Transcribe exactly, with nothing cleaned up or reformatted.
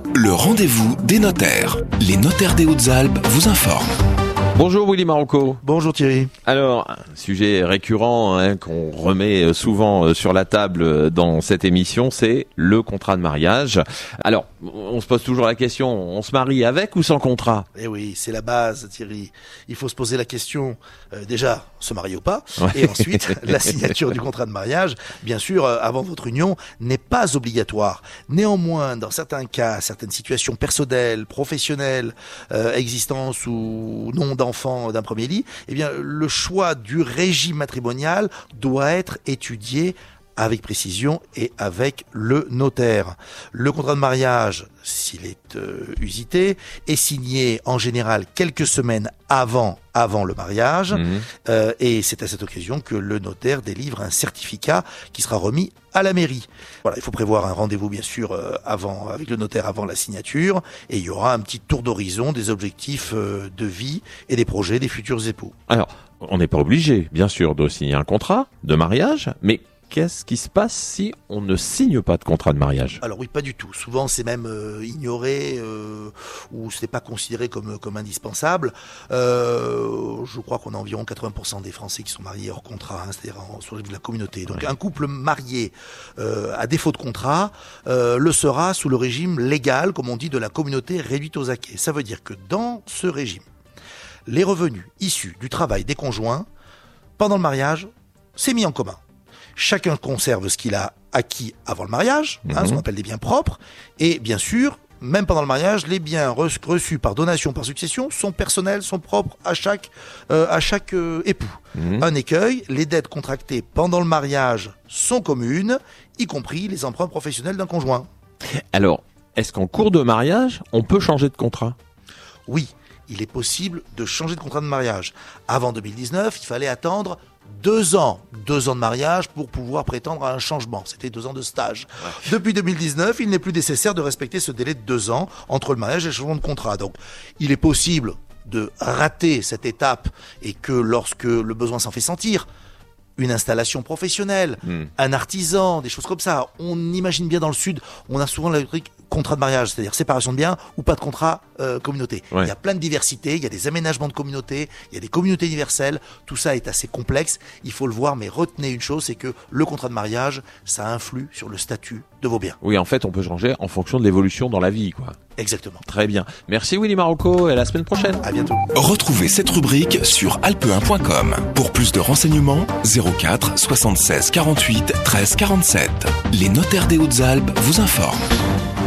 Le rendez-vous des notaires. Les notaires des Hautes-Alpes vous informent. Bonjour Willy Marocco. Bonjour Thierry. Alors, un sujet récurrent hein, qu'on remet souvent sur la table dans cette émission, c'est le contrat de mariage. Alors, on se pose toujours la question, on se marie avec ou sans contrat ? Eh oui, c'est la base Thierry. Il faut se poser la question, euh, déjà, se marier ou pas, ouais. Et ensuite, la signature du contrat de mariage, bien sûr, euh, avant votre union, n'est pas obligatoire. Néanmoins, dans certains cas, certaines situations personnelles, professionnelles, euh, existence ou non d'enfants d'un premier lit, eh bien, le choix du régime matrimonial doit être étudié avec précision et avec le notaire. Le contrat de mariage, s'il est euh, usité, est signé en général quelques semaines avant, avant le mariage, mmh. euh, et c'est à cette occasion que le notaire délivre un certificat qui sera remis à la mairie. Voilà, il faut prévoir un rendez-vous bien sûr euh, avant, avec le notaire avant la signature, et il y aura un petit tour d'horizon des objectifs euh, de vie et des projets des futurs époux. Alors, on n'est pas obligé, bien sûr, de signer un contrat de mariage, mais qu'est-ce qui se passe si on ne signe pas de contrat de mariage ? Alors oui, pas du tout. Souvent, c'est même euh, ignoré euh, ou ce n'est pas considéré comme comme indispensable. Euh, je crois qu'on a environ quatre-vingts pour cent des Français qui sont mariés hors contrat, hein, c'est-à-dire en, sur la communauté. Donc, ouais. Un couple marié euh, à défaut de contrat euh, le sera sous le régime légal, comme on dit, de la communauté réduite aux acquits. Ça veut dire que dans ce régime, les revenus issus du travail des conjoints pendant le mariage, c'est mis en commun. Chacun conserve ce qu'il a acquis avant le mariage, hein, mmh. ce qu'on appelle des biens propres, et bien sûr, même pendant le mariage, les biens reçus par donation, par succession, sont personnels, sont propres à chaque, euh, à chaque euh, époux. Mmh. Un écueil, les dettes contractées pendant le mariage sont communes, y compris les emprunts professionnels d'un conjoint. Alors, est-ce qu'en cours de mariage, on peut changer de contrat ? Oui, il est possible de changer de contrat de mariage. Avant deux mille dix-neuf, il fallait attendre Deux ans, deux ans de mariage pour pouvoir prétendre à un changement. C'était deux ans de stage. Ouais. Depuis deux mille dix-neuf, il n'est plus nécessaire de respecter ce délai de deux ans entre le mariage et le changement de contrat. Donc, il est possible de rater cette étape et que lorsque le besoin s'en fait sentir, une installation professionnelle, mmh. un artisan, des choses comme ça. On imagine bien dans le Sud, on a souvent la rubrique contrat de mariage, c'est-à-dire séparation de biens ou pas de contrat euh, communauté. Ouais. Il y a plein de diversité, il y a des aménagements de communauté, il y a des communautés universelles, tout ça est assez complexe, il faut le voir, mais retenez une chose, c'est que le contrat de mariage, ça influe sur le statut de vos biens. Oui, en fait, on peut changer en fonction de l'évolution dans la vie, quoi. Exactement. Très bien. Merci Willy Marocco et à la semaine prochaine. À bientôt. Retrouvez cette rubrique sur alpe un point com. Pour plus de renseignements, zéro quatre soixante-seize quarante-huit treize quarante-sept. Les notaires des Hautes-Alpes vous informent.